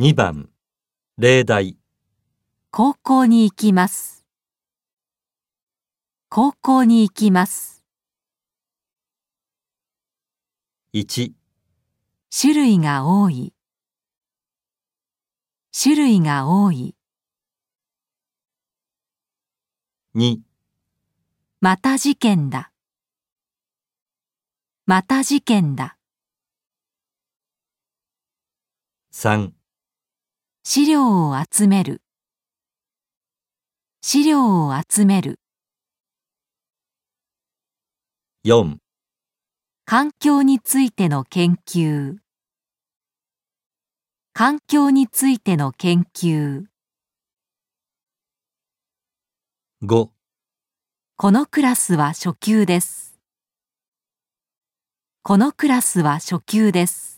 2番、例題。 高校に行きます。高校に行きます。 1、 種類が多い。種類が多い。 2、 また事件だ。また事件だ。 3、 資料を集める。資料を集める。 4、 環境についての研究。環境についての研究。 5、 このクラスは初級です。このクラスは初級です。